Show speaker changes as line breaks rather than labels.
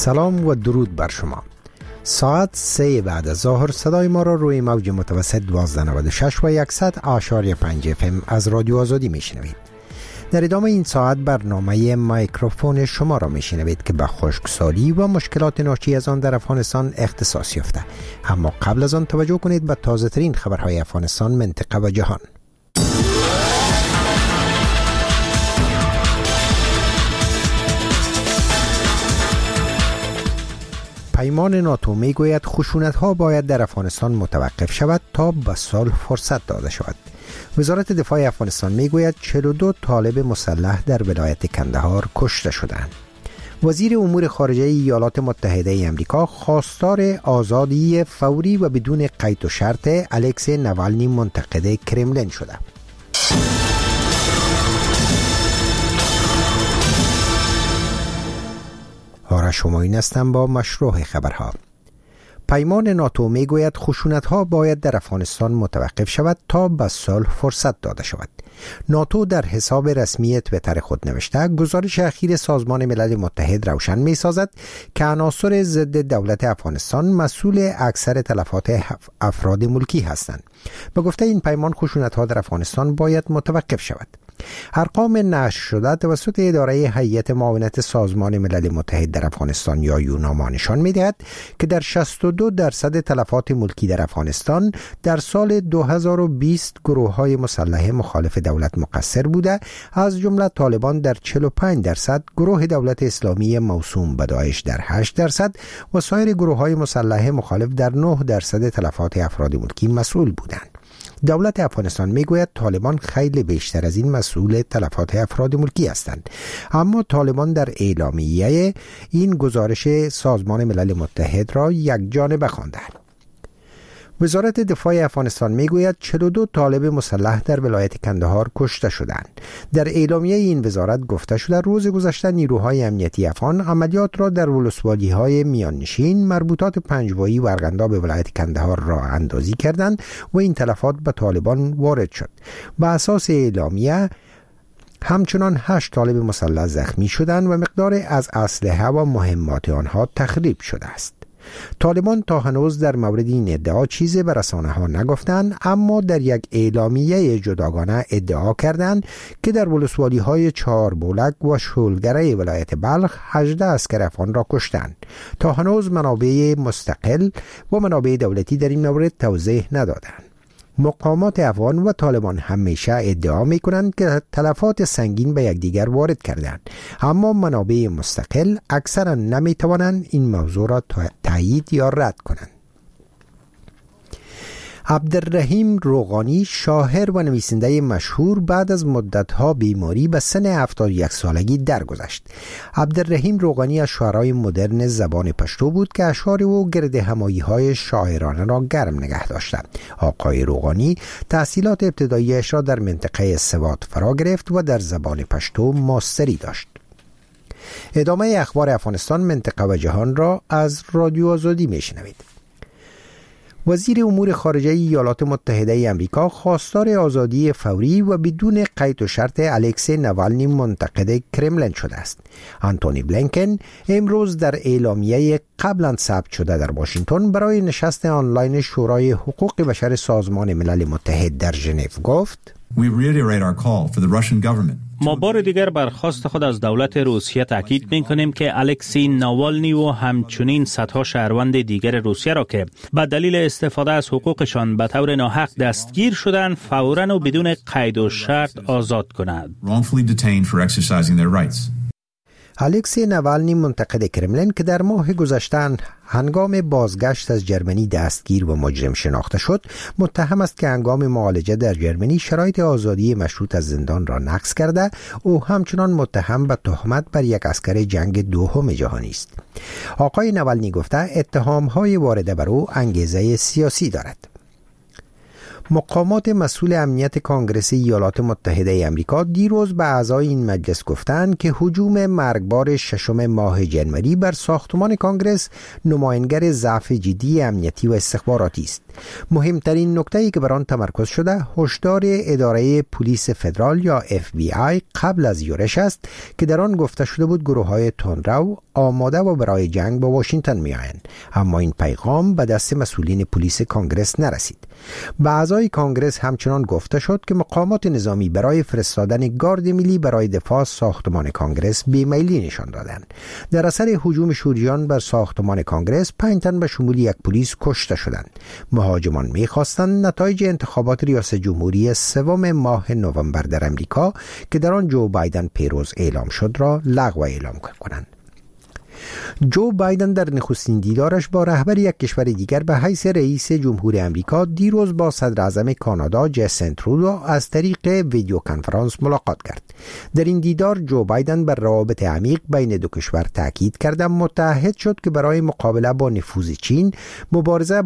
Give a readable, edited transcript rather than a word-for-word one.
سلام و درود بر شما. ساعت 3 بعد از ظهر صدای ما را روی موج متوسط 1296 و 100.5 FM از رادیو آزادی میشنوید. در ادامه این ساعت برنامه میکروفون شما را میشنوید که به خشکسالی و مشکلات ناشی از آن در افغانستان اختصاص یافته. اما قبل از آن توجه کنید به تازه ترین خبرهای افغانستان، منطقه و جهان. پیمان ناتو می گوید خشونت‌ها باید در افغانستان متوقف شود تا به صلح فرصت داده شود. وزارت دفاع افغانستان می گوید 42 طالب مسلح در ولایت کندهار کشته شدند. وزیر امور خارجه ایالات متحده آمریکا خواستار آزادی فوری و بدون قید و شرط الکسی نوالنی منتقد کرملین شده. آرش شماین هستم با مشروع خبرها. پیمان ناتو می گوید خشونت‌ها باید در افغانستان متوقف شود تا به صلح فرصت داده شود. ناتو در حساب رسمی توییتر خود نوشته گزارش اخیر سازمان ملل متحد روشن می سازد که عناصر ضد دولت افغانستان مسئول اکثر تلفات افراد ملکی هستند. به گفته این پیمان خشونت‌ها در افغانستان باید متوقف شود. ارقام نشر شده توسط اداره هیئت معاونت سازمان ملل متحد در افغانستان یا یوناما نشان می‌دهد که در 62% تلفات ملکی در افغانستان در سال 2020 گروه‌های مسلح مخالف دولت مقصر بوده، از جمله طالبان در 45%، گروه دولت اسلامی موسوم به داعش در 8% و سایر گروه‌های مسلح مخالف در 9% تلفات افراد ملکی مسئول بودند. دولت افغانستان میگوید طالبان خیلی بیشتر از این مسئول تلفات افراد ملکی هستند، اما طالبان در اعلامیه این گزارش سازمان ملل متحد را یکجانبه خواندند. وزارت دفاع افغانستان میگوید 42 طالب مسلح در ولایت کندهار کشته شدند. در اعلامیه این وزارت گفته شده روز گذشته نیروهای امنیتی افغان عملیات را در ولسوالی‌های میان نشین، مربوطات پنجوایی و ارغنداب ولایت کندهار را اندازی کردند و این تلفات به طالبان وارد شد. به اساس اعلامیه همچنان 8 طالب مسلح زخمی شدند و مقدار از اسلحه و مهمات آنها تخریب شده است. طالبان تا هنوز در مورد این ادعا چیزی به رسانه‌ها نگفتند، اما در یک اعلامیه جداگانه ادعا کردند که در ولسوالی‌های چهاربولک و شولگره ولایت بلخ 18 عسکر افغان را کشتند. تا هنوز منابع مستقل و منابع دولتی در این مورد توضیح ندادند. مقامات افغان و طالبان همیشه ادعا می‌کنند که تلفات سنگین به یکدیگر وارد کردند، اما منابع مستقل اکثرا نمی‌توانند این موضوع را تایید یا رد کنند. عبدالرحیم روغانی، شاعر و نویسنده مشهور، بعد از مدت‌ها بیماری به سن 71 سالگی درگذشت. عبدالرحیم روغانی از شاعرای مدرن زبان پشتو بود که اشعار او گرد همایی‌های شاعرانه را گرم نگه داشته. آقای روغانی تحصیلات ابتدایی‌اش را در منطقه سوات فرا گرفت و در زبان پشتو ماستری داشت. ادامه اخبار افغانستان، منطقه و جهان را از رادیو آزادی میشنوید. وزیر امور خارجه ایالات متحده آمریکا خواستار آزادی فوری و بدون قید و شرط الکسی نوالنی منتقد کرملین شده است. آنتونی بلینکن امروز در اعلامیه قبلا ثبت شده در واشنگتن برای نشست آنلاین شورای حقوق بشر سازمان ملل متحد در ژنو گفت:
ما بار دیگر بر خواست خود از دولت روسیه تاکید می‌کنیم که الکسی نوالنی و همچنین صدها شهروند دیگر روسیه را که به دلیل استفاده از حقوقشان به طور ناحق دستگیر شدند فوراً و بدون قید و شرط آزاد کنند.
الکسی نوالنی منتقد کرملین که در ماه گذشته هنگام بازگشت از جرمنی دستگیر و مجرم شناخته شد، متهم است که هنگام معالجه در جرمنی شرایط آزادی مشروط از زندان را نقض کرده. او همچنان متهم به تهمت بر یک عسکر جنگ دوم جهانی است. آقای نوالنی گفته اتهام‌های وارده بر او انگیزه سیاسی دارد. مقامات مسئول امنیت کانگرس ایالات متحده آمریکا دیروز به اعضای این مجلس گفتند که هجوم مرگبار 6 ماه جنوری بر ساختمان کانگرس نمایانگر ضعف جدی امنیتی و استخباراتی است. مهمترین نکته‌ای که بر آن تمرکز شده هشدار اداره پلیس فدرال یا FBI قبل از یورش است که در آن گفته شده بود گروه‌های تندرو آماده و برای جنگ با واشنگتن می‌آیند، اما این پیغام به دست مسئولین پلیس کانگرس نرسید. به اعضای کانگرس همچنان گفته شد که مقامات نظامی برای فرستادن گارد ملی برای دفاع از ساختمان کانگرس بیمیلی نشان دادند. در اثر هجوم شوریان بر ساختمان کانگرس 5 تن به شمول یک پلیس کشته شدند. مهاجمان می‌خواستند نتایج انتخابات ریاست جمهوری 3 ماه نوامبر در امریکا که در آن جو بایدن پیروز اعلام شد را لغو اعلام کنند. جو بایدن در نخستین دیدارش با رهبر یک کشور دیگر به حیث رئیس جمهور امریکا دیروز با صدر اعظم کانادا جاستین ترودو از طریق ویدیو کنفرانس ملاقات کرد. در این دیدار جو بایدن بر روابط عمیق بین دو کشور تاکید کرد، متعهد شد که برای مقابله با نفوذ چین مبارزه